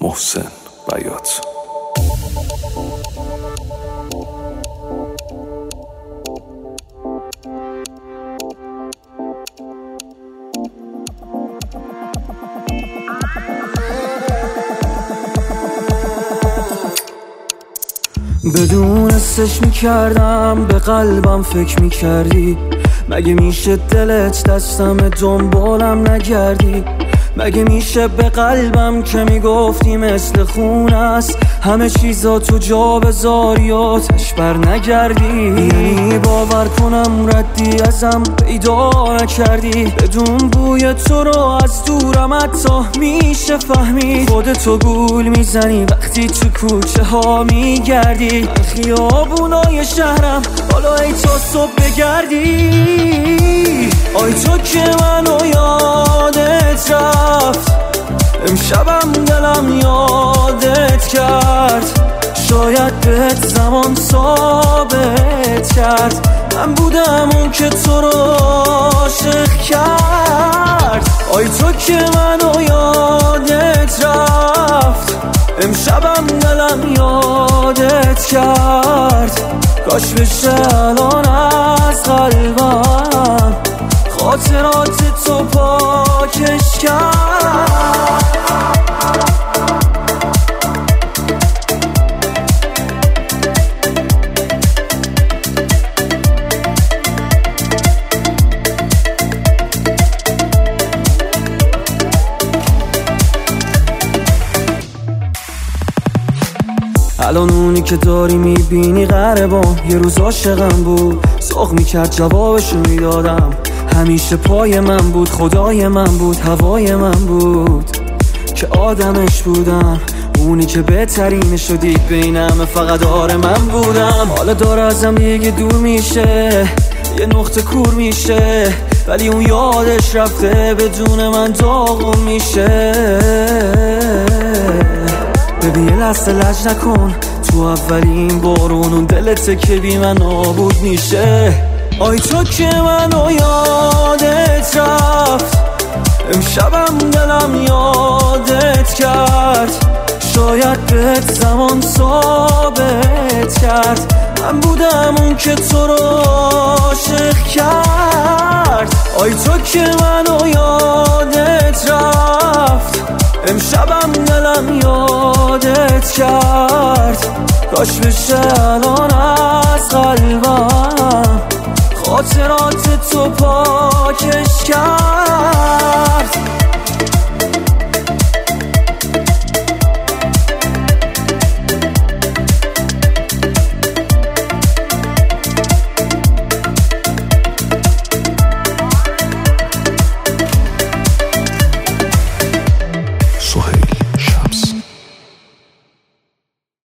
محسن بیات. بدون حسش میکردم به قلبم فکر میکردی، مگه میشه دلت دستم دنبالم نگردی؟ مگه میشه به قلبم که میگفتی مثل خون است همه چیزا تو جا بذاری آتش بر نگردی؟ یعنی باور کنم ردی ازم پیدا نکردی؟ بدون بوی تو رو از دورم حتی میشه فهمید خودتو گول میزنی وقتی تو کوچه ها میگردی. خیابونای شهرم حالا ای تا صبح بگردی، آی تو که منو یادت رفت، امشبم دلم یادت کرد، شاید بهت زمان ثابت کرد من بودم اون که تو رو عاشق کرد. آی تو که منو یادت رفت، امشبم دلم یادت کرد، کاش بشه الان از قلبم خاطرات تو پاکش کرد. الان اونی که داری میبینی قربان یه روز عاشقم بود، سوق میکرد جوابشو میدادم، همیشه پای من بود، خدای من بود، هوای من بود که آدمش بودم، اونی که بهترینشو دید بین همه فقط آره من بودم. حالا داره ازم دیگه دور میشه، یه نقطه کور میشه، ولی اون یادش رفته بدون من داغون میشه. ببین یه لحظه لج نکن، تو اولین بارون اون دلته که بی من نابود میشه. آی تو که منو یادت رفت، امشبم دلم یادت کرد، شاید بهت زمان ثابت کرد من بودم اون که تو رو عاشق کرد. آی تو که منو یادت رفت، امشبم دلم یادت کرد، کاش بشه الان از قلبم خاطرات تو پاکش کرد.